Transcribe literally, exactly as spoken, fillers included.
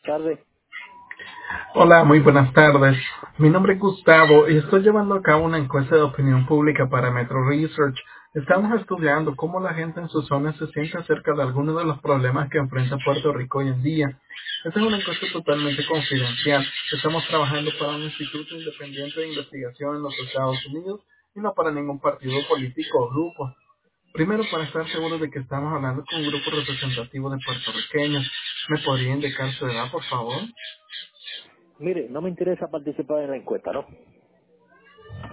Tarde. Hola, muy buenas tardes. Mi nombre es Gustavo y estoy llevando a cabo una encuesta de opinión pública para Metro Research. Estamos estudiando cómo la gente en su zona se siente acerca de algunos de los problemas que enfrenta Puerto Rico hoy en día. Esta es una encuesta totalmente confidencial. Estamos trabajando para un instituto independiente de investigación en los Estados Unidos y no para ningún partido político o grupo. Primero, para estar seguro de que estamos hablando con un grupo representativo de puertorriqueños, ¿me podría indicar su edad, por favor? Mire, no me interesa participar en la encuesta, ¿no?